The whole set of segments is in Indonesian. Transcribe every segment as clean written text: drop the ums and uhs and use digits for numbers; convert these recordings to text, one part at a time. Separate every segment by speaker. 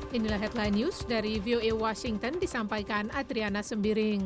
Speaker 1: Inilah headline news dari VOA Washington disampaikan Adriana Sembiring.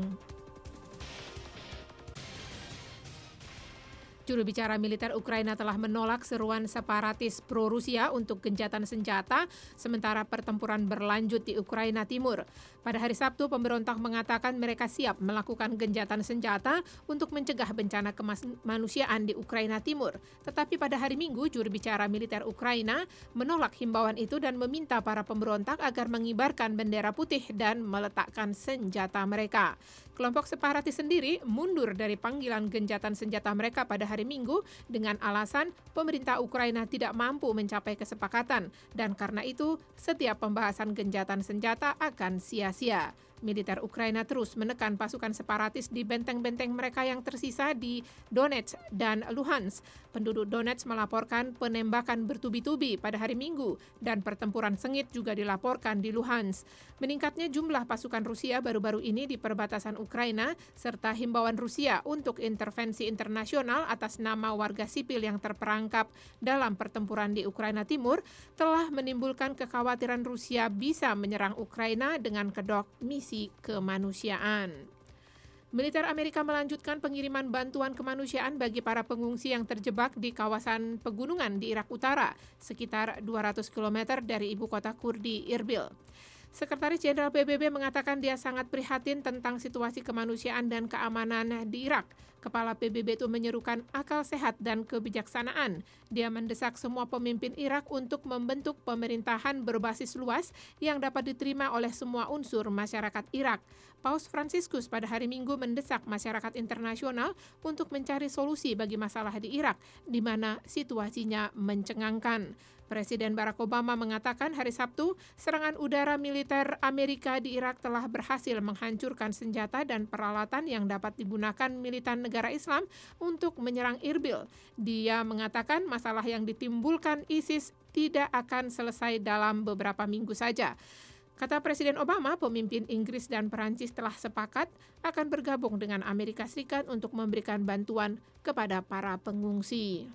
Speaker 1: Juru bicara militer Ukraina telah menolak seruan separatis pro-Rusia untuk gencatan senjata sementara pertempuran berlanjut di Ukraina Timur. Pada hari Sabtu, pemberontak mengatakan mereka siap melakukan gencatan senjata untuk mencegah bencana kemanusiaan di Ukraina Timur. Tetapi pada hari Minggu, juru bicara militer Ukraina menolak himbauan itu dan meminta para pemberontak agar mengibarkan bendera putih dan meletakkan senjata mereka. Kelompok separatis sendiri mundur dari panggilan gencatan senjata mereka pada hari Minggu dengan alasan pemerintah Ukraina tidak mampu mencapai kesepakatan dan karena itu setiap pembahasan gencatan senjata akan sia-sia. Militer Ukraina terus menekan pasukan separatis di benteng-benteng mereka yang tersisa di Donetsk dan Luhansk. Penduduk Donetsk melaporkan penembakan bertubi-tubi pada hari Minggu dan pertempuran sengit juga dilaporkan di Luhansk. Meningkatnya jumlah pasukan Rusia baru-baru ini di perbatasan Ukraina serta himbauan Rusia untuk intervensi internasional atas nama warga sipil yang terperangkap dalam pertempuran di Ukraina Timur telah menimbulkan kekhawatiran Rusia bisa menyerang Ukraina dengan kedok misi kemanusiaan. Militer Amerika melanjutkan pengiriman bantuan kemanusiaan bagi para pengungsi yang terjebak di kawasan pegunungan di Irak Utara, sekitar 200 km dari ibu kota Kurdi, Irbil. Sekretaris Jenderal PBB mengatakan dia sangat prihatin tentang situasi kemanusiaan dan keamanan di Irak. Kepala PBB itu menyerukan akal sehat dan kebijaksanaan. Dia mendesak semua pemimpin Irak untuk membentuk pemerintahan berbasis luas yang dapat diterima oleh semua unsur masyarakat Irak. Paus Fransiskus pada hari Minggu mendesak masyarakat internasional untuk mencari solusi bagi masalah di Irak, di mana situasinya mencengangkan. Presiden Barack Obama mengatakan hari Sabtu, serangan udara militer Amerika di Irak telah berhasil menghancurkan senjata dan peralatan yang dapat digunakan militan negara Islam untuk menyerang Irbil. Dia mengatakan masalah yang ditimbulkan ISIS tidak akan selesai dalam beberapa minggu saja. Kata Presiden Obama, pemimpin Inggris dan Perancis telah sepakat akan bergabung dengan Amerika Serikat untuk memberikan bantuan kepada para pengungsi.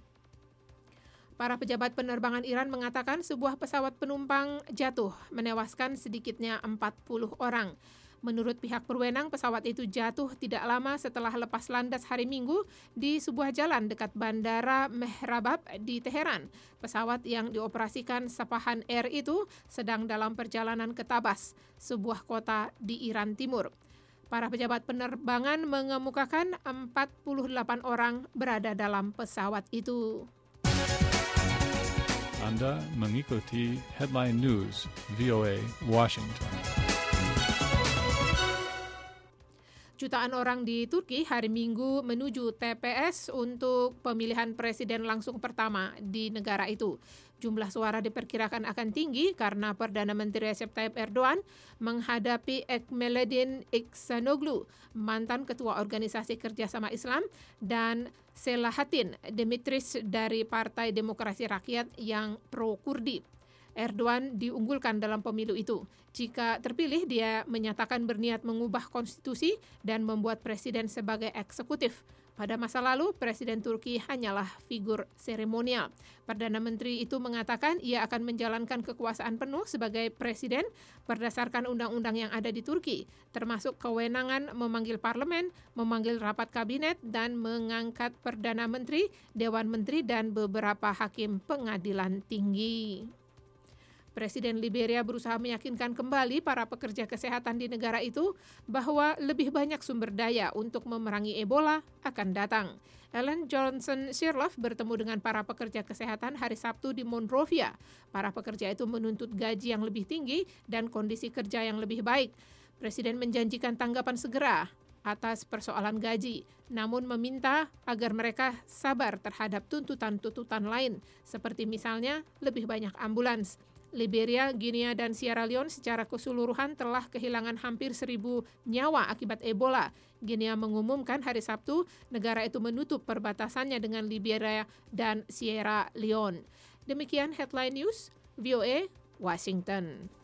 Speaker 1: Para pejabat penerbangan Iran mengatakan sebuah pesawat penumpang jatuh, menewaskan sedikitnya 40 orang. Menurut pihak berwenang, pesawat itu jatuh tidak lama setelah lepas landas hari Minggu di sebuah jalan dekat Bandara Mehrabad di Teheran. Pesawat yang dioperasikan Sepahan Air itu sedang dalam perjalanan ke Tabas, sebuah kota di Iran Timur. Para pejabat penerbangan mengemukakan 48 orang berada dalam pesawat itu.
Speaker 2: Anda mengikuti Headline News VOA Washington.
Speaker 1: Jutaan orang di Turki hari Minggu menuju TPS untuk pemilihan presiden langsung pertama di negara itu. Jumlah suara diperkirakan akan tinggi karena Perdana Menteri Recep Tayyip Erdogan menghadapi Ekmeledin İhsanoglu, mantan Ketua Organisasi Kerjasama Islam, dan Selahattin Demirtas dari Partai Demokrasi Rakyat yang pro-Kurdi. Erdogan diunggulkan dalam pemilu itu. Jika terpilih, dia menyatakan berniat mengubah konstitusi dan membuat presiden sebagai eksekutif. Pada masa lalu, Presiden Turki hanyalah figur seremonial. Perdana Menteri itu mengatakan ia akan menjalankan kekuasaan penuh sebagai presiden berdasarkan undang-undang yang ada di Turki, termasuk kewenangan memanggil parlemen, memanggil rapat kabinet, dan mengangkat Perdana Menteri, Dewan Menteri, dan beberapa hakim pengadilan tinggi. Presiden Liberia berusaha meyakinkan kembali para pekerja kesehatan di negara itu bahwa lebih banyak sumber daya untuk memerangi Ebola akan datang. Ellen Johnson Sirleaf bertemu dengan para pekerja kesehatan hari Sabtu di Monrovia. Para pekerja itu menuntut gaji yang lebih tinggi dan kondisi kerja yang lebih baik. Presiden menjanjikan tanggapan segera atas persoalan gaji, namun meminta agar mereka sabar terhadap tuntutan-tuntutan lain, seperti misalnya lebih banyak ambulans. Liberia, Guinea, dan Sierra Leone secara keseluruhan telah kehilangan hampir 1.000 nyawa akibat Ebola. Guinea mengumumkan hari Sabtu negara itu menutup perbatasannya dengan Liberia dan Sierra Leone. Demikian Headline News, VOA, Washington.